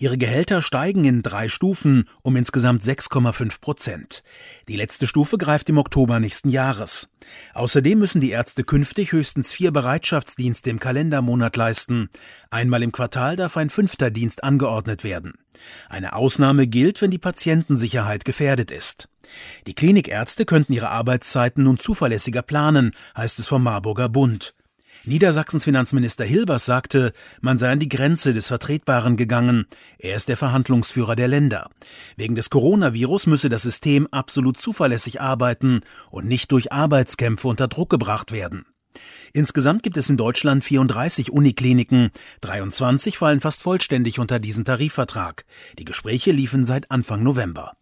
Ihre Gehälter steigen in 3 Stufen um insgesamt 6,5%. Die letzte Stufe greift im Oktober nächsten Jahres. Außerdem müssen die Ärzte künftig höchstens 4 Bereitschaftsdienste im Kalendermonat leisten. Einmal im Quartal darf ein 5. Dienst angeordnet werden. Eine Ausnahme gilt, wenn die Patientensicherheit gefährdet ist. Die Klinikärzte könnten ihre Arbeitszeiten nun zuverlässiger planen, heißt es vom Marburger Bund. Niedersachsens Finanzminister Hilbers sagte, man sei an die Grenze des Vertretbaren gegangen. Er ist der Verhandlungsführer der Länder. Wegen des Coronavirus müsse das System absolut zuverlässig arbeiten und nicht durch Arbeitskämpfe unter Druck gebracht werden. Insgesamt gibt es in Deutschland 34 Unikliniken. 23 fallen fast vollständig unter diesen Tarifvertrag. Die Gespräche liefen seit Anfang November.